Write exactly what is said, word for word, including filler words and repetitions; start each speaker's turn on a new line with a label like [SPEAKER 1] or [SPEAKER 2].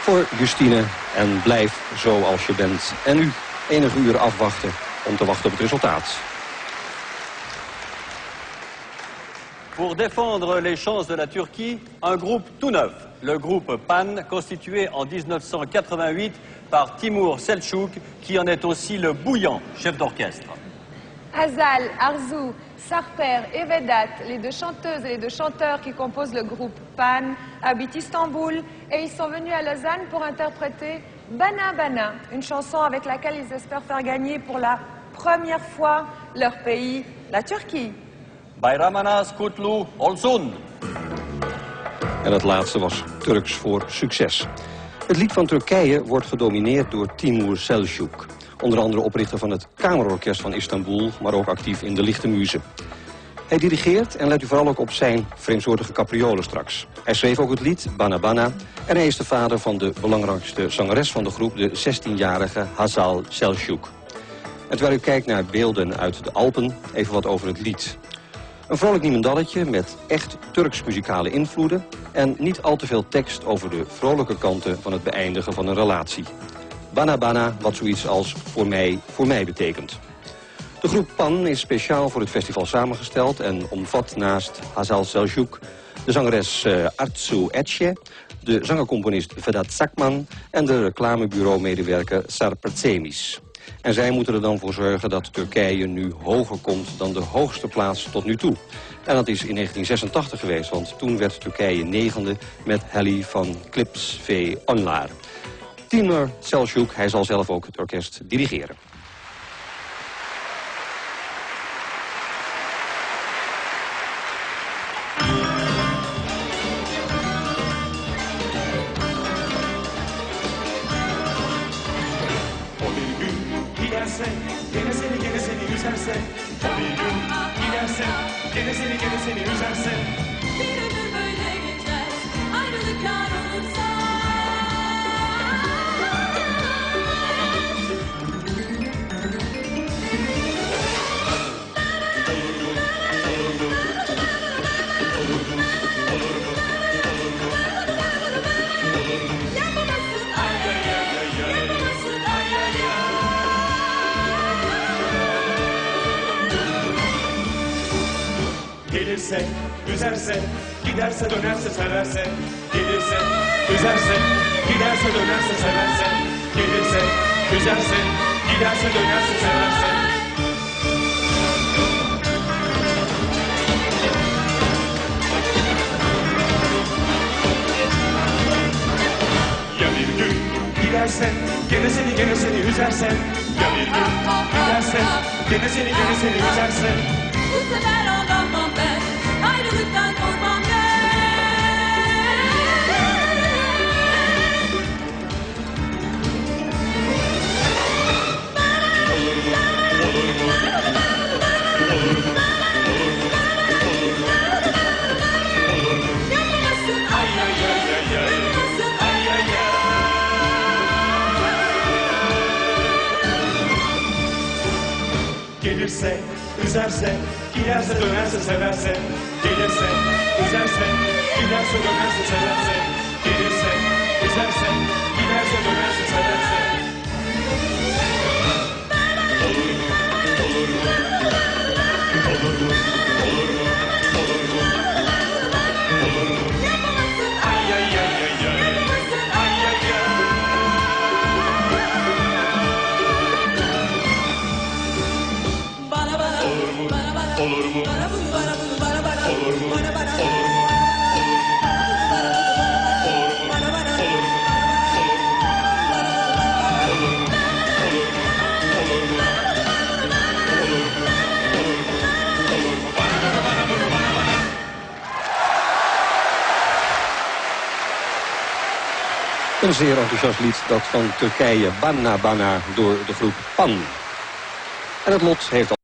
[SPEAKER 1] voor Justine en blijf zoals je bent. En nu enige uren afwachten om te wachten op het resultaat.
[SPEAKER 2] Pour défendre les chances de la Turquie, un groupe tout neuf. Le groupe PAN, constitué en mille neuf cent quatre-vingt-huit par Timur Selçuk, qui en est aussi le bouillant chef d'orchestre.
[SPEAKER 3] Hazal, Arzu, Sarper et Vedat, les deux chanteuses et les deux chanteurs qui composent le groupe PAN, habitent Istanbul et ils sont venus à Lausanne pour interpréter Bana Bana, une chanson avec laquelle ils espèrent faire gagner pour la première fois leur pays, la Turquie.
[SPEAKER 2] Bayramanaz kutlu olsun.
[SPEAKER 1] En het laatste was Turks voor succes. Het lied van Turkije wordt gedomineerd door Timur Selçuk. Onder andere oprichter van het Kamerorkest van Istanbul, maar ook actief in de lichte muze. Hij dirigeert en let u vooral ook op zijn vreemdsoortige capriolen straks. Hij schreef ook het lied Bana Bana en hij is de vader van de belangrijkste zangeres van de groep, de zestienjarige Hazal Selçuk. En terwijl u kijkt naar beelden uit de Alpen, even wat over het lied. Een vrolijk niemendalletje met echt Turks muzikale invloeden en niet al te veel tekst over de vrolijke kanten van het beëindigen van een relatie. Bana Bana, wat zoiets als voor mij, voor mij betekent. De groep PAN is speciaal voor het festival samengesteld en omvat naast Hazal Selçuk de zangeres uh, Arzu Ece, de zangercomponist Vedat Sakman en de reclamebureau-medewerker Sarper Tsemis. En zij moeten er dan voor zorgen dat Turkije nu hoger komt dan de hoogste plaats tot nu toe. En dat is in negentien zesentachtig geweest, want toen werd Turkije negende met Heli van Klips V. Onlar. Timur Selçuk, hij zal zelf ook het orkest dirigeren.
[SPEAKER 4] Gene seni gene seni üzerse, o bir gün giderse, gene seni gene seni üzerse.
[SPEAKER 5] Bir ömür böyle geçer, ayrılık yar olursa. Yapamazsın ay ay ay ay, yapamazsın ay ay ay.
[SPEAKER 4] Gelirse, üzerse, giderse dönerse severse. Gelirse, üzerse, giderse dönerse severse. Gelirse, üzerse, giderse dönerse severse. Ya bir gün giderse, gene seni gene seni üzerse. Ya bir gün giderse, gene seni gene seni üzerse.
[SPEAKER 5] Bu sefer aldanmam ben, ayrılıktan korkmam ben.
[SPEAKER 4] Olur mu? Olur mu? Olur mu? Olur mu?
[SPEAKER 5] Yapamazsın
[SPEAKER 4] Ay ay ay ay ay.
[SPEAKER 5] yapamazsın
[SPEAKER 4] Ay ay ay. Gelirse, üzerse, giderse dönerse severse. Gelirse, üzerse, giderse dönerse severse. Gelirse, üzerse, giderse dönerse severse. Olur mu? Olur mu? Olur mu? Olur mu? Olur mu? Olur mu?
[SPEAKER 5] yapamazsın
[SPEAKER 4] Ay ay ay ay ay. Ay ay ay.
[SPEAKER 5] bana bana
[SPEAKER 4] Olur mu?
[SPEAKER 5] bana bana
[SPEAKER 4] Olur mu?
[SPEAKER 5] bana bunu bana bunu bana bana
[SPEAKER 4] Olur mu?
[SPEAKER 5] bana bana
[SPEAKER 4] Olur mu?
[SPEAKER 5] bana bana
[SPEAKER 1] Een zeer enthousiast lied, dat van Turkije, Bana Bana, door de groep PAN. En het lot heeft al